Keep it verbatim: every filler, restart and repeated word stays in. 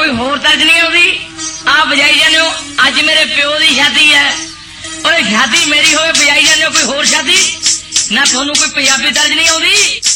कोई होर तर्ज नहीं आती आप बजाई जाने हो अज मेरे प्यो की शादी है और शादी मेरी होवे बजाई जाने हो कोई होर शादी ना थोनू कोई पंजाबी तर्ज नहीं आती।